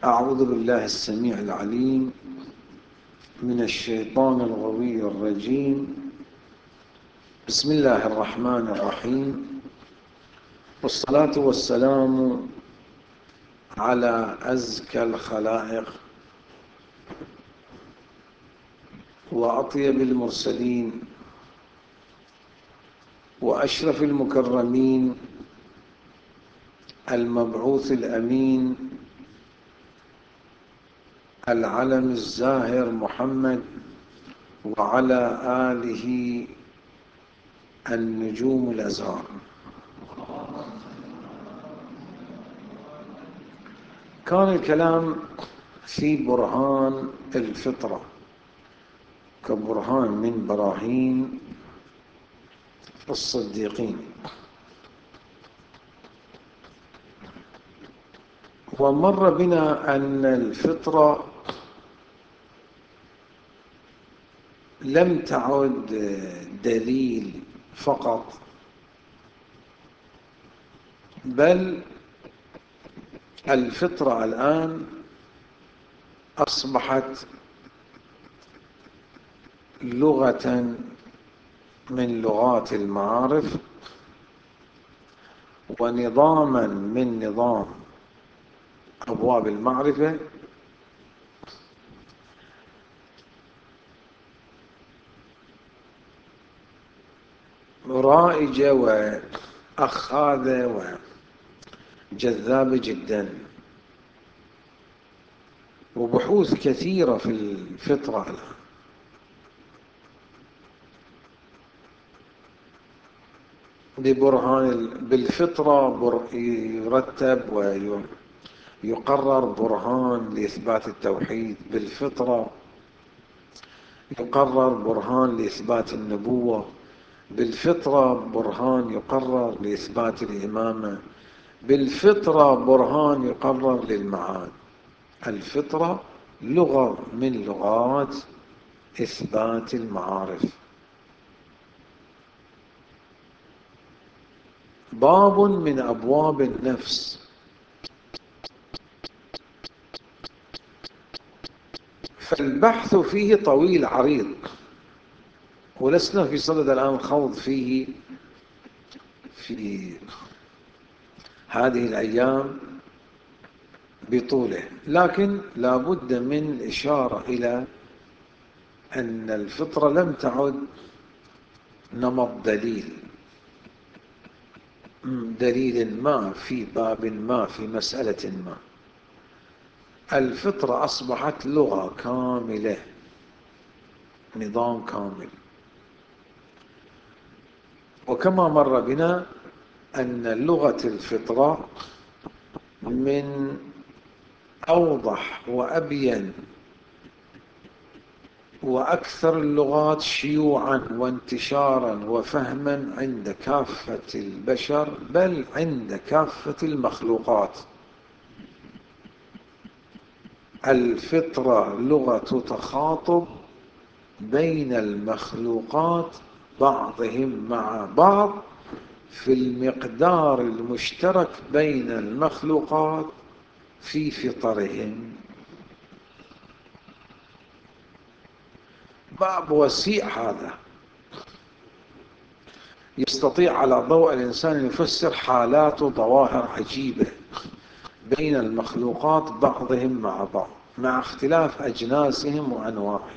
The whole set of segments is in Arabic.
أعوذ بالله السميع العليم من الشيطان الغوي الرجيم. بسم الله الرحمن الرحيم، والصلاة والسلام على أزكى الخلائق وأطيب المرسلين وأشرف المكرمين، المبعوث الأمين، العلم الزاهر محمد، وعلى آله النجوم الأزهار. كان الكلام في برهان الفطرة كبرهان من براهين الصديقين، ومر بنا أن الفطرة لم تعد دليل فقط، بل الفطرة الآن أصبحت لغة من لغات المعارف، ونظاما من نظام أبواب المعرفة، رائجة وأخاذة وجذابة جدا، وبحوث كثيرة في الفطرة الآن. بالفطرة يرتب ويقرر برهان لإثبات التوحيد، بالفطرة يقرر برهان لإثبات النبوة، بالفطرة برهان يقرر لإثبات الإمامة، بالفطرة برهان يقرر للمعاد. الفطرة لغة من لغات إثبات المعارف، باب من أبواب النفس. فالبحث فيه طويل عريض، ولسنا في صدد الآن الخوض فيه في هذه الأيام بطوله، لكن لا بد من الإشارة إلى أن الفطرة لم تعد نمط دليل ما في باب ما في مسألة ما. الفطرة أصبحت لغة كاملة، نظام كامل. وكما مر بنا أن لغة الفطرة من أوضح وأبين وأكثر اللغات شيوعا وانتشارا وفهما عند كافة البشر، بل عند كافة المخلوقات. الفطرة لغة تخاطب بين المخلوقات بعضهم مع بعض في المقدار المشترك بين المخلوقات في فطرهم. باب وسيع هذا، يستطيع على ضوء الإنسان أن يفسر حالات وظواهر عجيبة بين المخلوقات بعضهم مع بعض مع اختلاف أجناسهم وأنواعهم.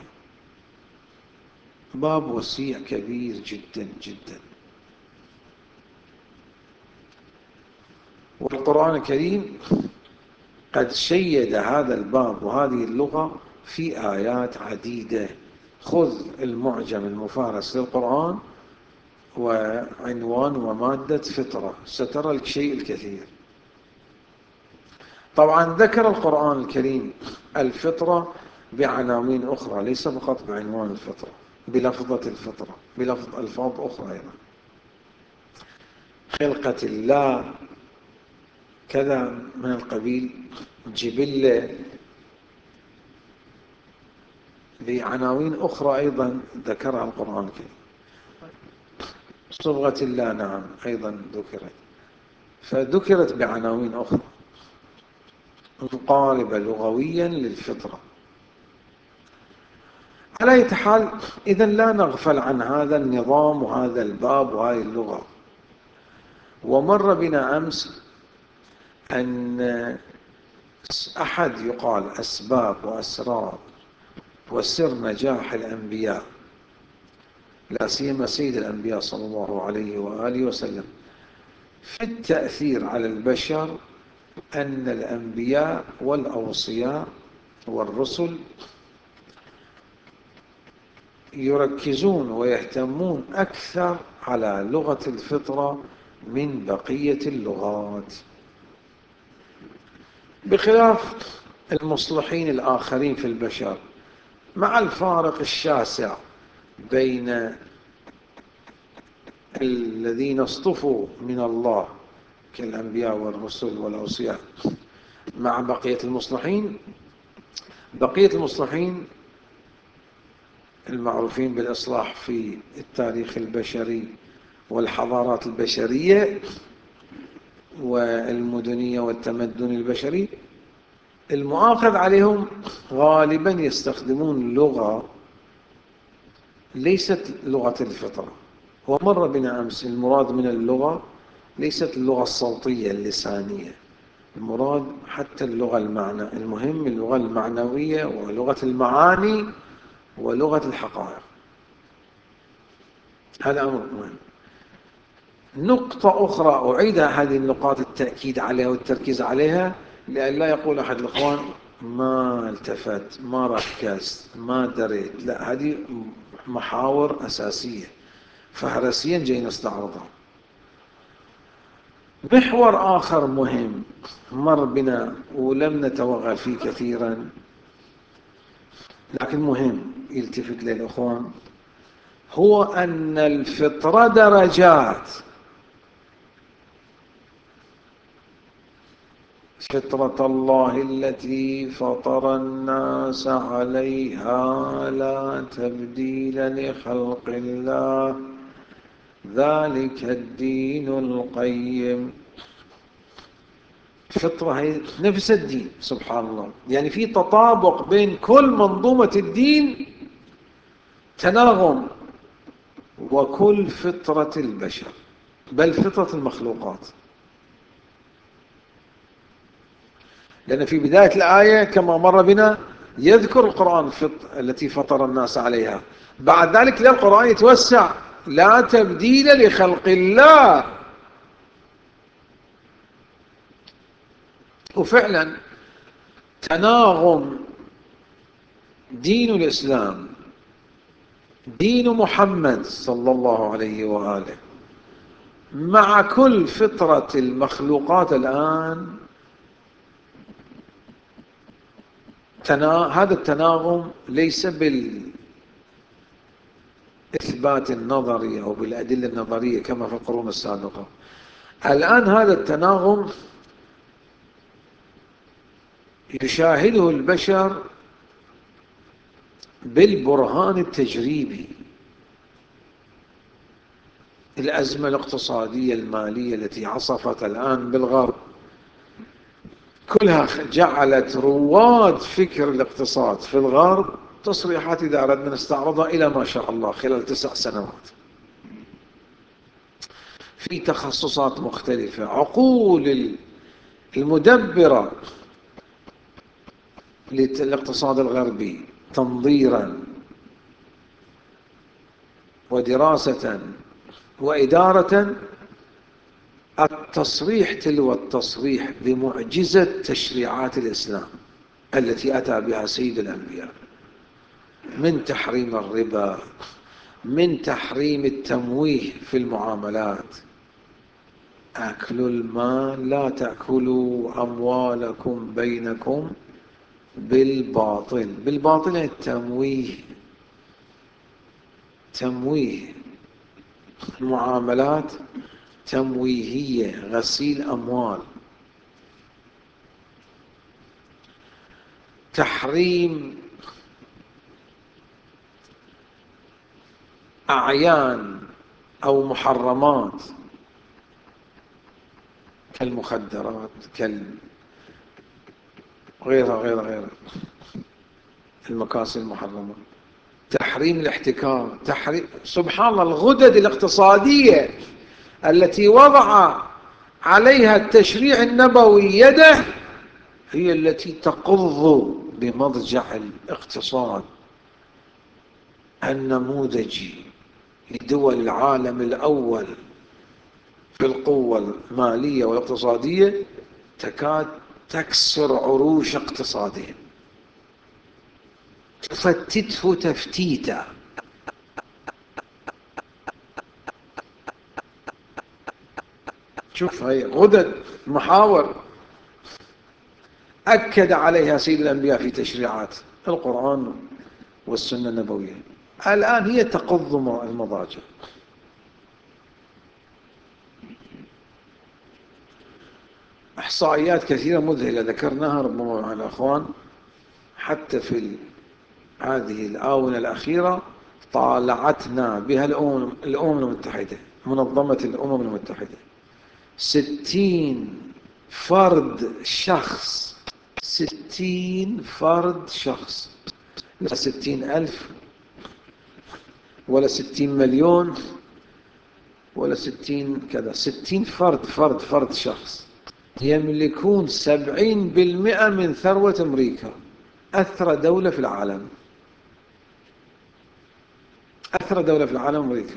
باب وسيع كبير جدا جدا. والقرآن الكريم قد شيد هذا الباب وهذه اللغة في آيات عديدة. خذ المعجم المفارس للقرآن وعنوان ومادة فطرة، سترى الشيء الكثير. طبعا ذكر القرآن الكريم الفطرة بعناوين أخرى، ليس فقط بعنوان الفطرة، بلفظة الفطرة، بلفظ ألفاظ أخرى أيضا، خلقة الله، كذا من القبيل، جبلة، بعناوين أخرى أيضا ذكرها القرآن الكريم. صبغة الله نعم أيضا ذكرت، فذكرت بعناوين أخرى. مقاربة لغويا للفطرة. على أي حال، إذا لا نغفل عن هذا النظام وهذا الباب وهذه اللغة. ومر بنا أمس أن أحد يقال أسباب وأسرار وسر نجاح الأنبياء، لا سيما سيد الأنبياء صلى الله عليه وآله وسلم، في التأثير على البشر، أن الأنبياء والأوصياء والرسل يركزون ويهتمون أكثر على لغة الفطرة من بقية اللغات، بخلاف المصلحين الآخرين في البشر، مع الفارق الشاسع بين الذين اصطفوا من الله كالأنبياء والرسل والأوصياء مع بقية المصلحين. بقية المصلحين المعروفين بالإصلاح في التاريخ البشري والحضارات البشرية والمدنية والتمدن البشري، المؤاخذ عليهم غالبا يستخدمون لغة ليست لغة الفطرة. ومر بنا أمس المراد من اللغة ليست اللغة الصوتية اللسانية، المراد حتى اللغة المعنى، المهم اللغة المعنوية ولغة المعاني ولغة الحقائق. هذا أمر مهم. نقطة أخرى أعيد هذه النقاط التأكيد عليها والتركيز عليها، لأن لا يقول أحد الإخوان ما التفت، ما ركزت، ما دريت. لا، هذه محاور أساسية فهرسيا جاي نستعرضها. محور آخر مهم مر بنا ولم نتوغل فيه كثيرا، لكن مهم يلتفت للإخوان، هو أن الفطرة درجات. فطرة الله التي فطر الناس عليها لا تبديل لخلق الله ذلك الدين القيم. الفطرة هي نفس الدين، سبحان الله، يعني في تطابق بين كل منظومة الدين، تناغم، وكل فطرة البشر، بل فطرة المخلوقات. لأن في بداية الآية كما مر بنا يذكر القرآن التي فطر الناس عليها، بعد ذلك القرآن يتوسع لا تبديل لخلق الله. وفعلا تناغم دين الإسلام، دين محمد صلى الله عليه وآله، مع كل فطرة المخلوقات الآن. هذا التناغم ليس بالإثبات النظري أو بالأدلة النظرية كما في القرون السابقة. الآن هذا التناغم يشاهده البشر بالبرهان التجريبي. الأزمة الاقتصادية المالية التي عصفت الآن بالغرب كلها جعلت رواد فكر الاقتصاد في الغرب تصريحات إذا أردنا نستعرضها إلى ما شاء الله خلال 9 سنوات في تخصصات مختلفة. عقول المدبرة للاقتصاد الغربي تنظيرا ودراسة وإدارة، التصريح تلو التصريح بمعجزة تشريعات الإسلام التي أتى بها سيد الأنبياء، من تحريم الربا، من تحريم التمويه في المعاملات، أكل المال، لا تأكلوا أموالكم بينكم بالباطل. بالباطل التمويه، تمويه معاملات تمويهية، غسيل أموال. تحريم أعيان أو محرمات كالمخدرات، غيرها المكاسب المحرمة، تحريم الاحتكار، تحريم سبحان الله. الغدد الاقتصادية التي وضع عليها التشريع النبوي يده هي التي تقض بمضجع الاقتصاد النموذجي لدول العالم الأول في القوة المالية والاقتصادية، تكاد تكسر عروش اقتصادهم، تفتته تفتيتا. شوف هي غدد محاور أكد عليها سيد الأنبياء في تشريعات القرآن والسنة النبوية، الآن هي تقض المضاجع. إحصائيات كثيرة مذهلة ذكرناها ربما مع الأخوان حتى في هذه الآونة الأخيرة، طالعتنا بها الأمم المتحدة، منظمة الأمم المتحدة. 60 فرد شخص، 60 فرد شخص، لا 60,000 ولا 60 مليون ولا 60 كذا، 60 فرد شخص يملكون 70% من ثروة أمريكا، أثرى دولة في العالم، أثرى دولة في العالم أمريكا.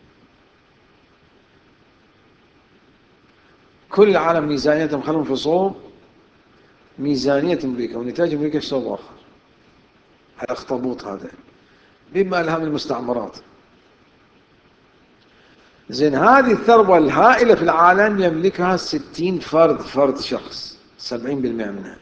كل العالم ميزانيتهم خلهم في صوب ميزانية أمريكا ونتاج أمريكا في صوب آخر. الأخطبوط هذا بما لها من المستعمرات. زين، هذه الثروة الهائلة في العالم يملكها 60 فرد شخص، 70% منها.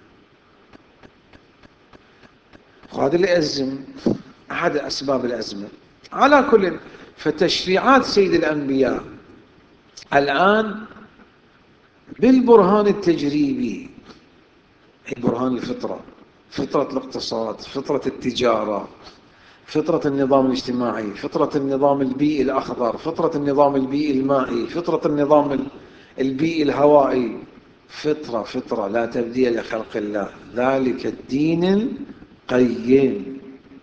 وهذا اللي يأزم، أحد أسباب الأزمة. على كل، فتشريعات سيد الأنبياء الآن بالبرهان التجريبي، برهان الفطرة، فطرة الاقتصاد، فطرة التجارة، فطرة النظام الاجتماعي، فطرة النظام البيئي الأخضر، فطرة النظام البيئي المائي، فطرة النظام البيئي الهوائي. فطرة لا تبديل لخلق الله، ذلك الدين القيم.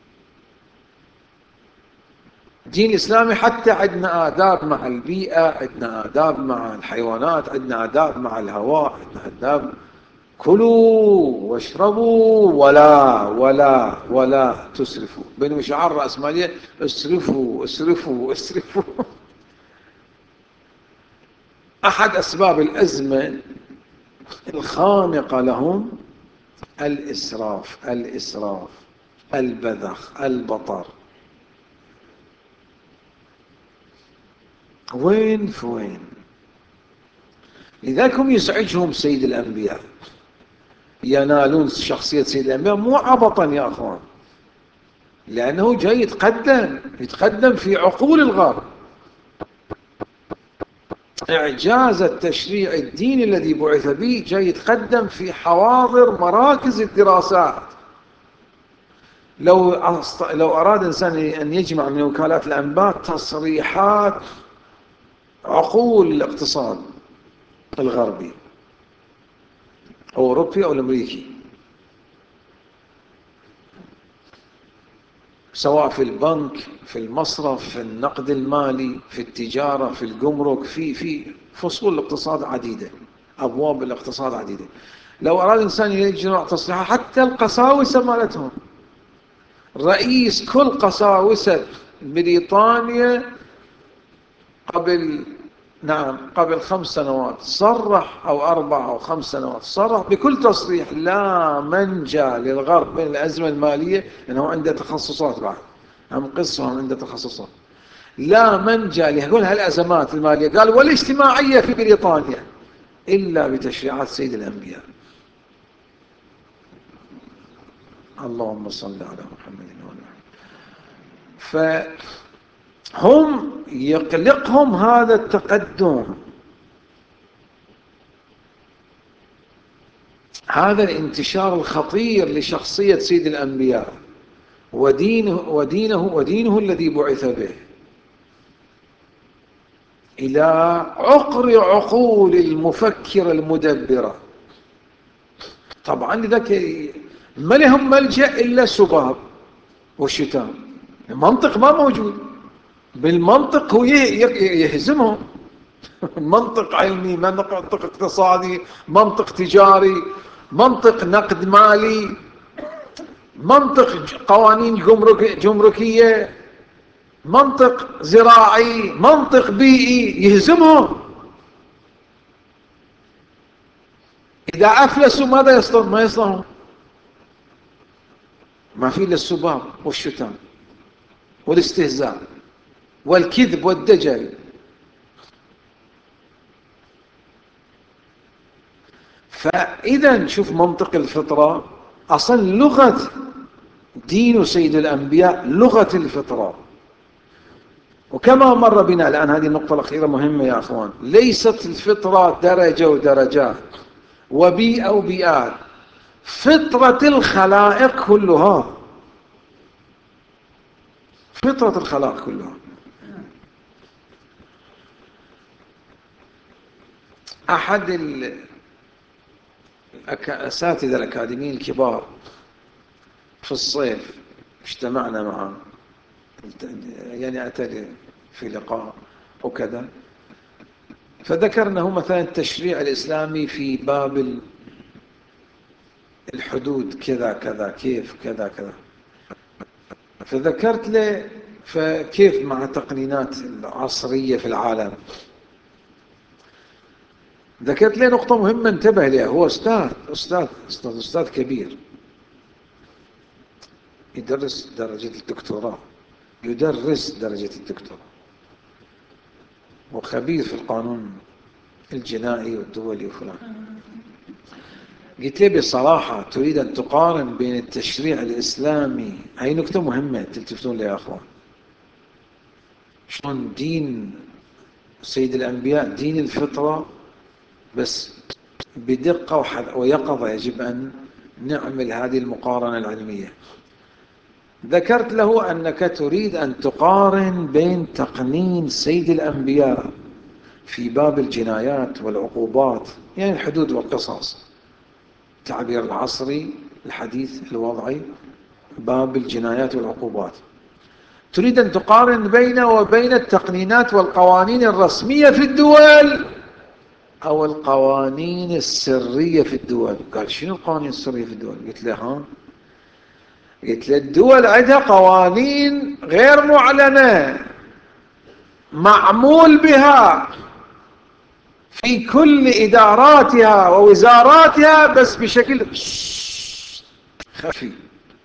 الدين الإسلامي حتى عندنا آداب مع البيئة، عندنا آداب مع الحيوانات، عندنا آداب مع الهواء، عندنا آداب. كلوا واشربوا ولا تسرفوا، بينما شعار الرأسمالية اسرفوا. أحد أسباب الأزمة الخانقة لهم الإسراف، البذخ، البطر. وين في وين؟ لذلك هم يزعجهم سيد الأنبياء، ينالون شخصية سيد الأنبياء مو عبطا يا أخوان، لأنه جاي يتقدم في عقول الغرب. إعجاز التشريع الديني الذي بعث به جاي يتقدم في حواضر مراكز الدراسات. لو أراد إنسان أن يجمع من وكالات الأنباء تصريحات عقول الاقتصاد الغربي أو أوروبي أو الأمريكي، سواء في البنك، في المصرف، في النقد المالي، في التجارة، في الجمرك، في فصول الاقتصاد عديدة، أبواب الاقتصاد عديدة. لو أراد إنسان يجمع تصريحات، حتى القساوسة مالتهم، رئيس كل قساوسة بريطانيا قبل 5 سنوات صرح، أو 4 أو 5 سنوات صرح بكل تصريح لا منجا للغرب من الأزمة المالية، لأنه عنده تخصصات بعد، هم قصهم عنده تخصصات، لا منجا لكل هالأزمات المالية قال والاجتماعية في بريطانيا إلا بتشريعات سيد الأنبياء. اللهم صل على محمد وعلى آله. فهم يقلقهم هذا التقدم، هذا الانتشار الخطير لشخصية سيد الأنبياء ودينه الذي بعث به إلى عقر عقول المفكرة المدبرة طبعا لذلك ما لهم ملجأ إلا السباب والشتام. المنطق ما موجود. بالمنطق هو يهزمهم. منطق علمي، منطق اقتصادي، منطق تجاري، منطق نقد مالي، منطق قوانين جمركية، منطق زراعي، منطق بيئي، يهزمهم. إذا أفلسوا ماذا يصنعون؟ ما يصنعون. ما في إلا السباب والشتام والاستهزاء والكذب والدجل. فإذا شوف منطق الفطرة، أصلا لغة دين سيد الأنبياء لغة الفطرة. وكما مر بنا الآن، هذه النقطة الأخيرة مهمة يا أخوان، ليست الفطرة درجة ودرجات وبيئة وبيئات. فطرة الخلائق كلها، فطرة الخلائق كلها. أحد الأساتذة الأكاديميين الكبار في الصيف اجتمعنا معه، يعني أتى في لقاء وكذا، فذكرنا مثلا التشريع الإسلامي في باب الحدود كذا كذا، كيف كذا كذا. فذكرت له فكيف مع التقنينات العصرية في العالم. ذكرت له نقطة مهمة انتبه لها. هو أستاذ كبير، يدرس درجة الدكتوراه، يدرس درجة الدكتوراه، وخبير في القانون الجنائي والدولي وفلان. قلت له بصراحة تريد أن تقارن بين التشريع الإسلامي، هاي نكتة مهمة تلتفتون لها يا أخوان، شلون دين سيد الأنبياء دين الفطرة، بس بدقة ويقظة يجب أن نعمل هذه المقارنة العلمية. ذكرت له أنك تريد أن تقارن بين تقنين سيد الأنبياء في باب الجنايات والعقوبات، يعني الحدود والقصاص، التعبير العصري الحديث الوضعي، باب الجنايات والعقوبات، تريد أن تقارن بينه وبين التقنينات والقوانين الرسمية في الدول أو القوانين السرية في الدول. قال شنو القوانين السرية في الدول؟ قلت له ها، قلت له الدول عندها قوانين غير معلنة معمول بها في كل إداراتها ووزاراتها، بس بشكل خفي.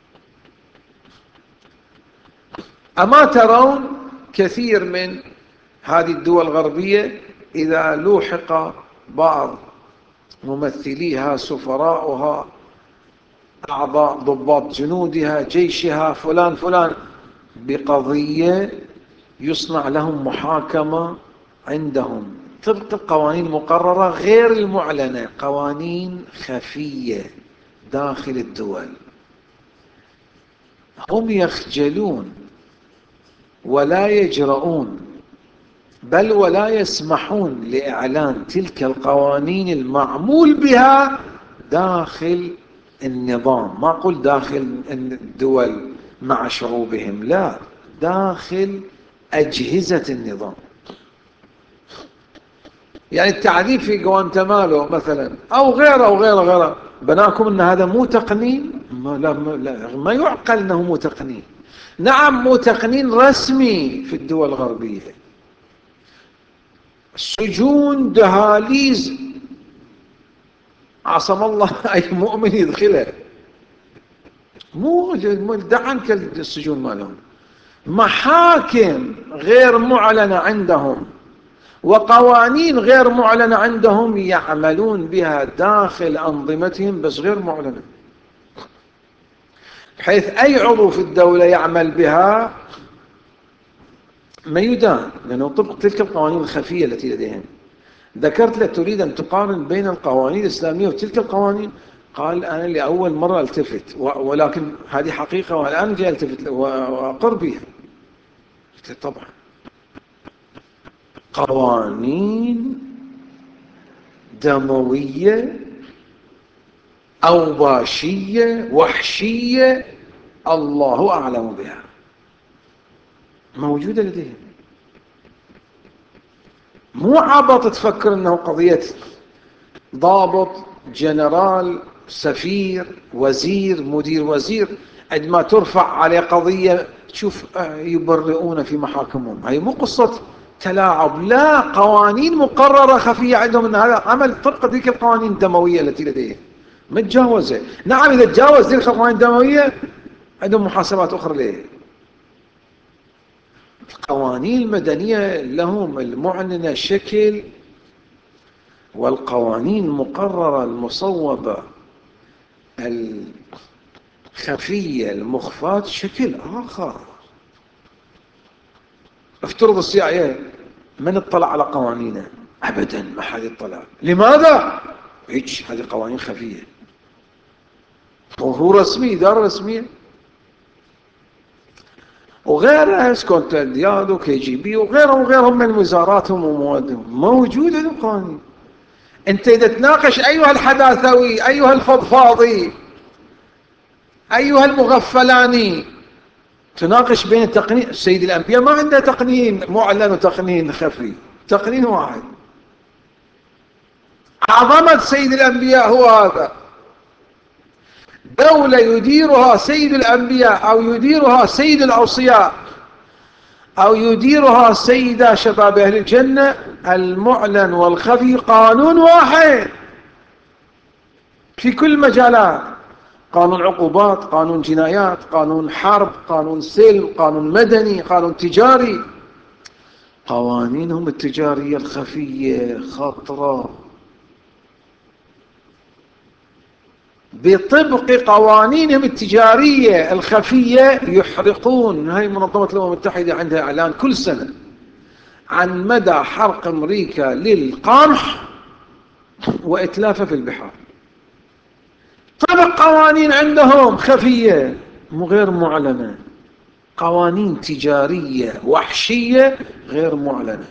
أما ترون كثير من هذه الدول الغربية إذا لوحق بعض ممثليها، سفراؤها، أعضاء ضباط جنودها، جيشها، فلان فلان، بقضية يصنع لهم محاكمة عندهم طبق القوانين المقررة غير المعلنة، قوانين خفية داخل الدول. هم يخجلون ولا يجرؤون، بل ولا يسمحون لإعلان تلك القوانين المعمول بها داخل النظام. ما أقول داخل الدول مع شعوبهم، لا، داخل أجهزة النظام. يعني التعذيب في غوانتنامالو مثلا أو غيره أو غيره غيره، بناكم أن هذا مو تقنين؟ ما يعقل أنه مو تقنين. نعم مو تقنين رسمي في الدول الغربية. سجون دهاليز عصم الله أي مؤمن يدخله، مو دعن كالسجون مالهم. محاكم غير معلنة عندهم وقوانين غير معلنة عندهم يعملون بها داخل أنظمتهم بس غير معلنة، بحيث أي عضو في الدولة يعمل بها ما يدان، لأنه طبق تلك القوانين الخفية التي لديهم. ذكرت له تريد أن تقارن بين القوانين الإسلامية وتلك القوانين؟ قال أنا لأول مرة التفت، ولكن هذه حقيقة والآن جاي التفت وأقر بها. قلت طبعا قوانين دموية أوباشية وحشية الله أعلم بها موجودة لديهم. مو عبط تفكر أنه قضية ضابط جنرال سفير وزير مدير وزير عندما ترفع عليه قضية تشوف يبرئون في محاكمهم. هي مو قصة تلاعب، لا، قوانين مقررة خفية عندهم أن هذا عمل طبق ذيك القوانين الدموية التي لديهم متجاوزة. نعم إذا تجاوز ذيك القوانين الدموية عندهم محاسبات أخرى ليه. القوانين المدنية لهم المعننة شكل، والقوانين المقررة المصوبة الخفية المخفاة شكل آخر. افترض السياسة من اطلع على قوانينه؟ أبدا ما حد يطلع. لماذا؟ هيك هذه قوانين خفية وهو رسمي، إدارة رسمية وغيرها، سكوتلاند يارد وكي جي بي وغيرهم من وزاراتهم وموادهم موجودة القوانين. انت اذا تناقش ايها الحداثوي ايها الفضفاضي ايها المغفلاني تناقش بين التقنين. سيد الانبياء ما عنده تقنين معلن وتقنين خفي، تقنين واحد. عظمة سيد الانبياء هو هذا. دولة يديرها سيد الانبياء او يديرها سيد الاوصياء او يديرها سيدة شباب اهل الجنة، المعلن والخفي قانون واحد في كل المجالات. قانون عقوبات، قانون جنايات، قانون حرب، قانون سلم، قانون مدني، قانون تجاري. قوانينهم التجارية الخفية خطرة. بطبق قوانينهم التجارية الخفية يحرقون. هاي منظمة الأمم المتحدة عندها إعلان كل سنة عن مدى حرق أمريكا للقمح وإتلافه في البحار. طبق قوانين عندهم خفية غير معلنة، قوانين تجارية وحشية غير معلنة.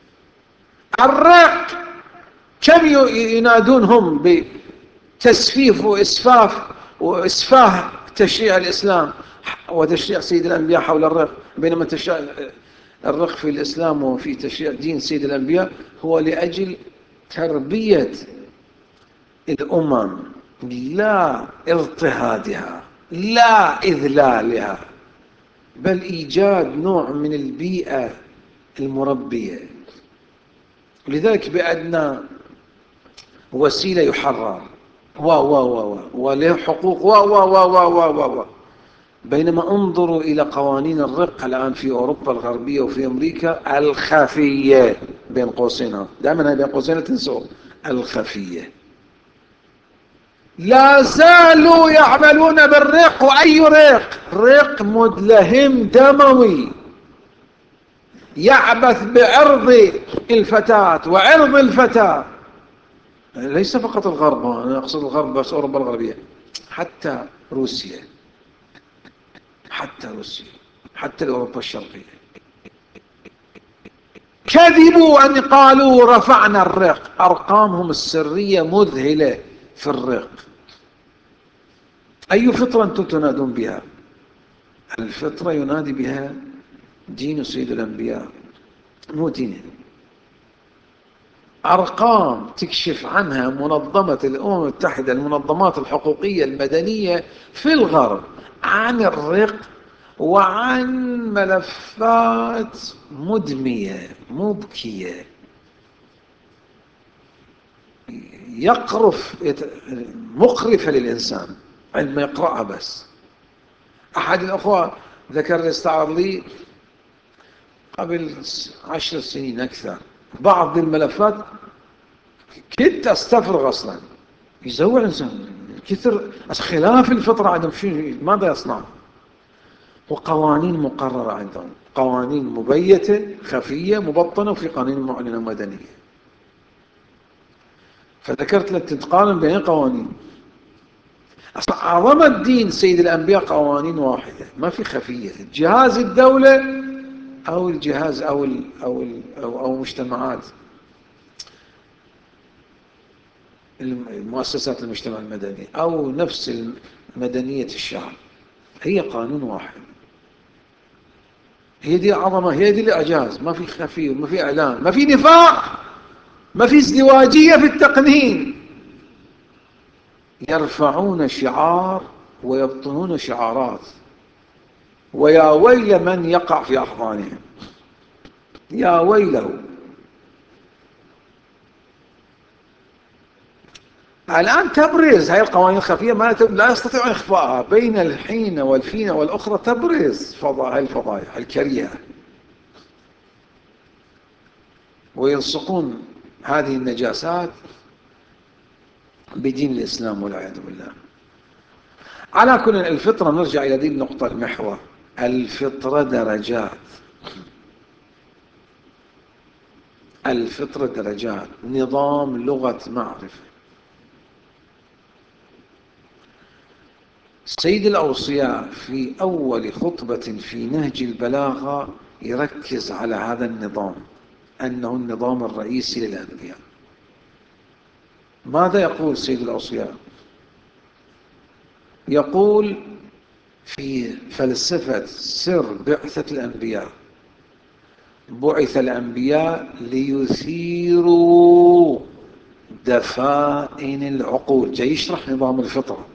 الرق كم ينادونهم بتسفيف وإسفاه تشريع الإسلام وتشريع سيد الأنبياء حول الرق، بينما تشريع الرق في الإسلام وفي تشريع دين سيد الأنبياء هو لأجل تربية الأمم، لا اضطهادها، لا إذلالها، بل إيجاد نوع من البيئة المربية. لذلك بأدنى وسيلة يحرر وله حقوق بينما انظروا إلى قوانين الرق الآن في أوروبا الغربية وفي أمريكا الخفية، بين قوسين، دائما بين قوسين تنسوا الخفية. لا زالوا يعملون بالرق. وأي رق؟ رق مدلهم دموي يعبث بعرض الفتاة وعرض الفتاة. ليس فقط الغرب، أنا أقصد الغرب بس، أوروبا الغربية، حتى روسيا، حتى أوروبا الشرقية. كذبوا أن قالوا رفعنا الرق. أرقامهم السرية مذهلة في الرق. أي فطرة أنتم تنادون بها؟ الفطرة ينادي بها دين سيد الأنبياء، مو دينه. أرقام تكشف عنها منظمة الأمم المتحدة، المنظمات الحقوقية المدنية في الغرب، عن الرق وعن ملفات مدمية مبكية مقرفة للإنسان عندما يقرأها. بس أحد الأخوة ذكر لي، استعرض لي قبل 10 سنين أكثر بعض الملفات، كنت أستفرغ أصلا. يزوع الإنسان كثر خلاف الفطرة عندهم، ماذا يصنع؟ وقوانين مقررة عندهم، قوانين مبيتة خفية مبطنة، وفي قوانين معلنة مدنية. فذكرت لك تتقارن بين قوانين. أصلا عظمة دين سيد الأنبياء قوانين واحدة، ما في خفية. جهاز الدولة أو الجهاز أو مجتمعات المؤسسات المجتمع المدني أو نفس مدنية الشعب، هي قانون واحد. هي دي العظمة، هي دي الإعجاز. ما في خفي وما في إعلان، ما في نفاق، ما في ازدواجية في التقنين. يرفعون شعار ويبطنون شعارات، ويا ويل من يقع في أحضانهم، يا ويله. الآن تبرز هذه القوانين الخفية، لا يستطيع إخفاءها. بين الحين والحين والأخرى تبرز الفضائح الكريهة، ويلصقون هذه النجاسات بدين الإسلام والعياذ بالله. على كل الفطرة، نرجع إلى هذه النقطة المحور. الفطرة درجات، الفطرة درجات، نظام لغة معرفة. سيد الأوصياء في أول خطبة في نهج البلاغة يركز على هذا النظام، أنه النظام الرئيسي للأنبياء. ماذا يقول سيد الأوصياء؟ يقول في فلسفة سر بعثة الأنبياء: بعث الأنبياء ليثيروا دفائن العقول. جاي يشرح نظام الفطرة.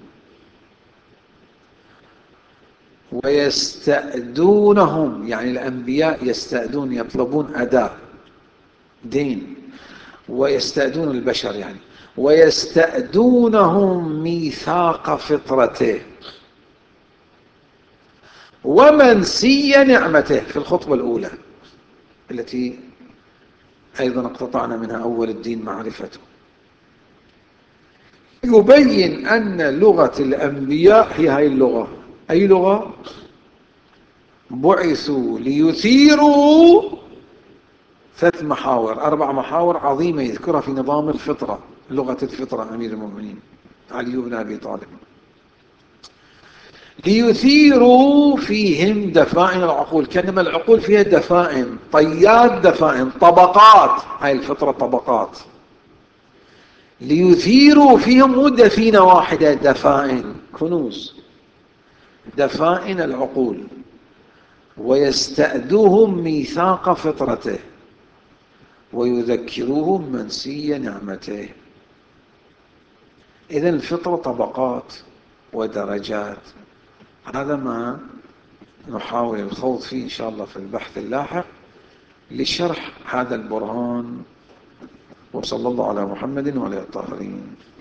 ويستأدونهم، يعني الأنبياء يستأدون، يطلبون أداء، دين، ويستأدون البشر يعني، ويستأدونهم ميثاق فطرته ومنسي نعمته، في الخطبة الأولى التي أيضا اقتطعنا منها أول الدين معرفته. يبين أن لغة الأنبياء هي هذه اللغة. أي لغة؟ بعثوا ليثيروا 3 محاور، 4 محاور عظيمة يذكرها في نظام الفطرة، لغة الفطرة أمير المؤمنين علي بن أبي طالب. ليثيروا فيهم دفائن العقول، كأنما العقول فيها دفائن، طيات دفائن، طبقات. هاي الفطرة طبقات. ليثيروا فيهم مو دفينة واحدة، دفائن، كنوز، دفائن العقول، ويستأدوهم ميثاق فطرته، ويذكروهم منسي نعمته. إذن الفطرة طبقات ودرجات. هذا ما نحاول الخوض فيه إن شاء الله في البحث اللاحق لشرح هذا البرهان. وصلى الله على محمد وعلى الطاهرين.